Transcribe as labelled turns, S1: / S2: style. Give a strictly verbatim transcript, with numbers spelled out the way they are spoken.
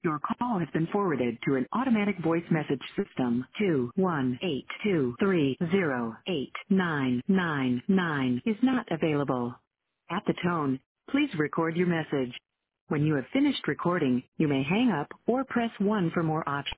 S1: Your call has been forwarded to an automatic voice message system. two one eight two three zero eight nine nine nine is not available. At the tone, please record your message. When you have finished recording, you may hang up or press one for more options.